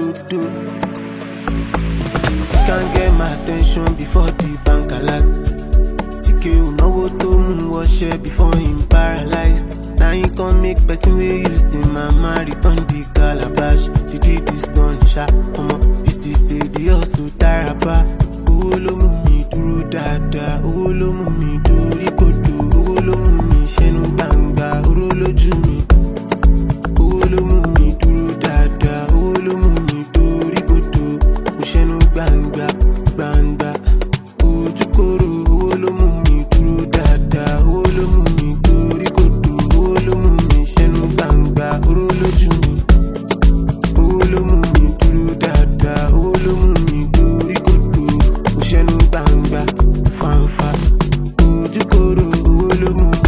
do. Can't get my attention before the bank alert. TK unowo to mu washe before him paralyzed. Now he can make person wey use him mama return the calabash. The deed is done, sha. You still say the hustle tarapa. Owó ló mú mi dúró dáadáa, owó ló mú mi dórí kodò, owó ló mú mi ṣẹ́nu gbangba, oró lójú mi. Owó ló mú mi dúró dáadáa, owó ló mú mi dórí kodò, mo ṣẹ́nu gbangba, gbangba. Ojúkòrò, owó ló mú mi dúró dáadáa, owó ló mú mi dórí kodò, owó ló mú mi ṣẹ́nu gbangba, oró lójú mi. Owó ló mú mi dúró dáadáa, owó ló mú mi dórí kodò, mo ṣẹ́nu gbangba, fanfa. Ojúkòrò, owó ló mú mi.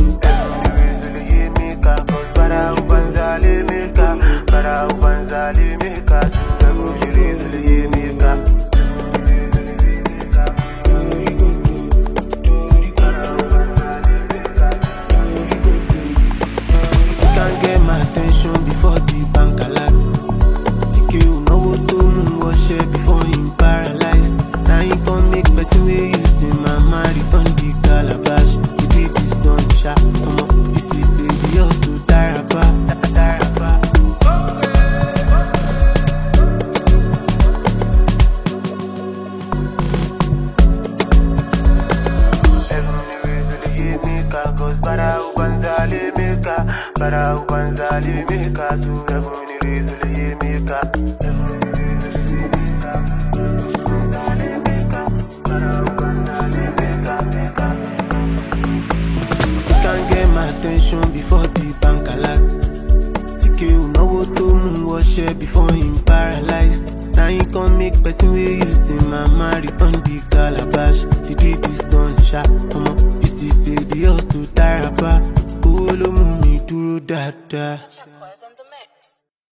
Can't get my attention before the bank alert. TK unowo to mu washe before him paralyzed. Now he can make person wey use him mama return the calabash. The deed is done, sha. You still say the hustle tarapa. Para ubanzali mika, so everyone is really mika. Can't get my attention before the bank alert. TK unowo to mu washe before him paralyzed. Now he can make person wey use him mama return the calabash. The deed is done, sha. You still say the hustle tarapa. Owó ló mú mi dúró dáadáa.